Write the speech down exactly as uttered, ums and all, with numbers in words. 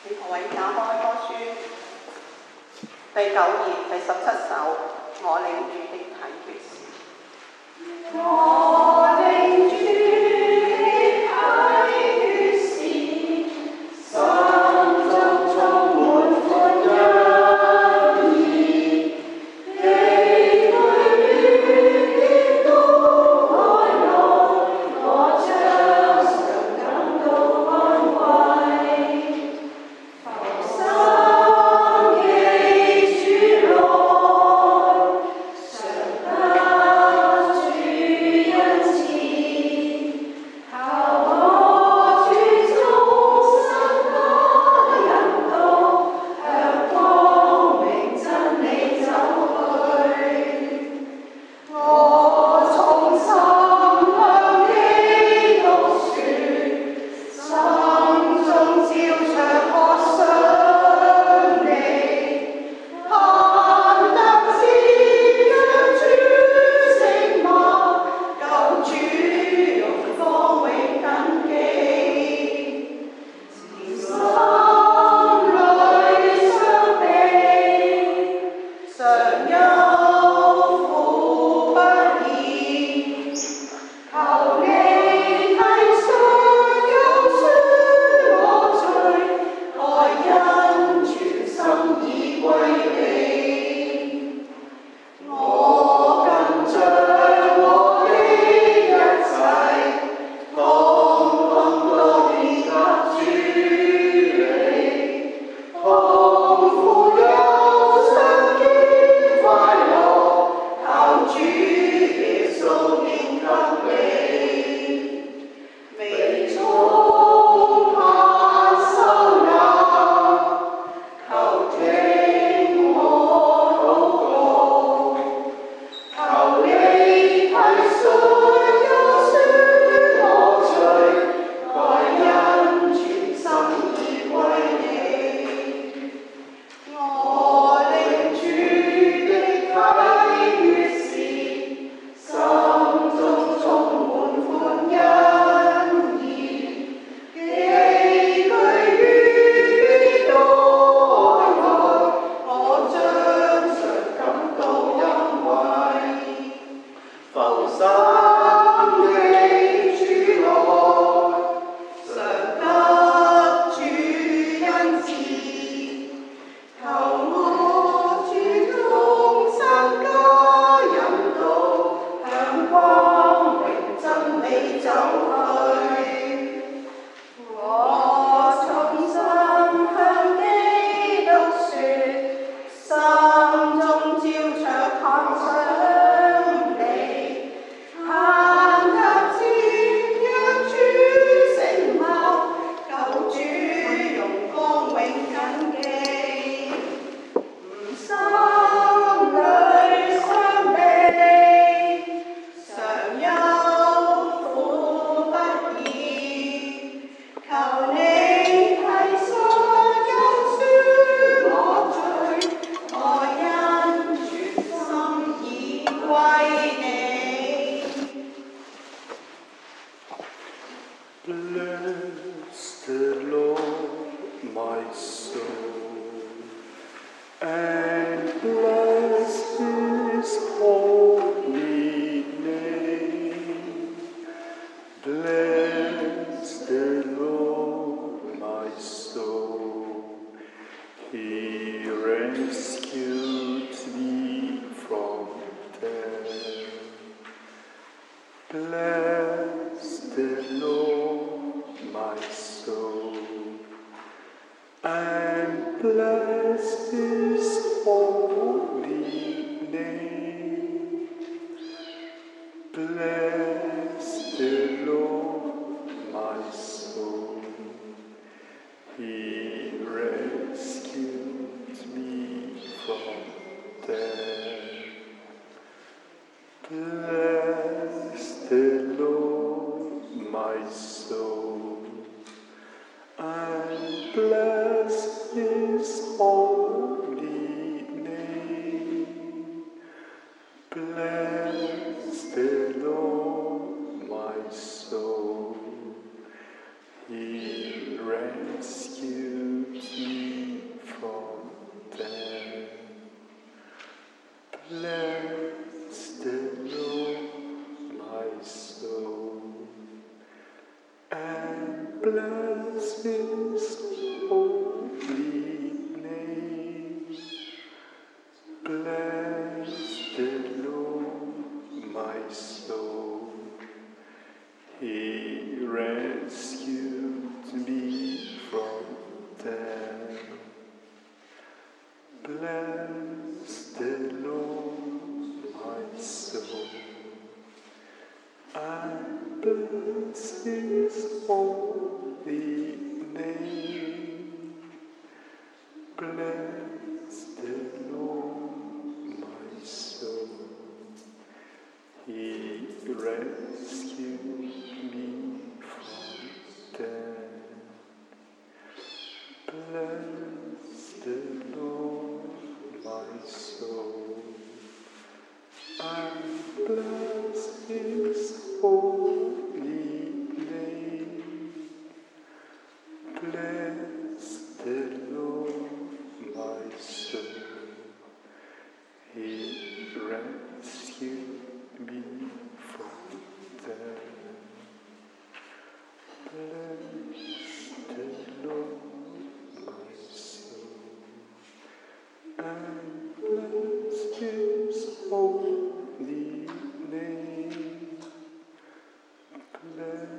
請各位打開歌書第九頁第十七首，我領主的體血是。我領主的體血是，心中充滿歡欣意，寄居於基督愛內，我將常感到安慰。浮生記主來，常得主恩賜，靠我主終身他引導，向光明真理走去。我衷心向基督説，心中照常渴想你，盼得知將主聖貌，救主容光永謹記。前心裏傷悲，常憂苦不已，求你體恤休恕我罪，愛恩全心已歸你。我更將我的一切，統統都獻給主你，痛苦憂傷兼快樂，靠主耶穌獻給你。未終盼收納，求聽我禱告，求你體恤休恕我罪，愛恩全心已歸你。我領主的體血是，心中充滿歡欣意，寄居於基督愛內，我將常感到欣慰。浮生記主來，常得主恩賜，求我主終身加引導，向光明真理走去。我衷心向基督説，心中照常盼想你，盼得知讓主聖貌，救主容光永謹記。吾心裏傷悲，常憂苦不已，求你體恤休恕我罪，愛恩全心已歸你。 Bless the Lord, my soul, and bless his holy name. Bless the Lord, my soul. He rescued me from death. Bless the Lord, my soul, and bless his holy name. Bless the Lord, my soul. He rescued me from death. Bless the Lord, my soul, and bless his holy name. Bless the Lord, my soul. He rescued me Bless the Lord, my soul. He rescued me from death. Bless the Lord, my soul, and bless His holy name. Bless the Lord, my soul. He rescued me from death. Bless the Lord, my soul, and bless His holy name. Bless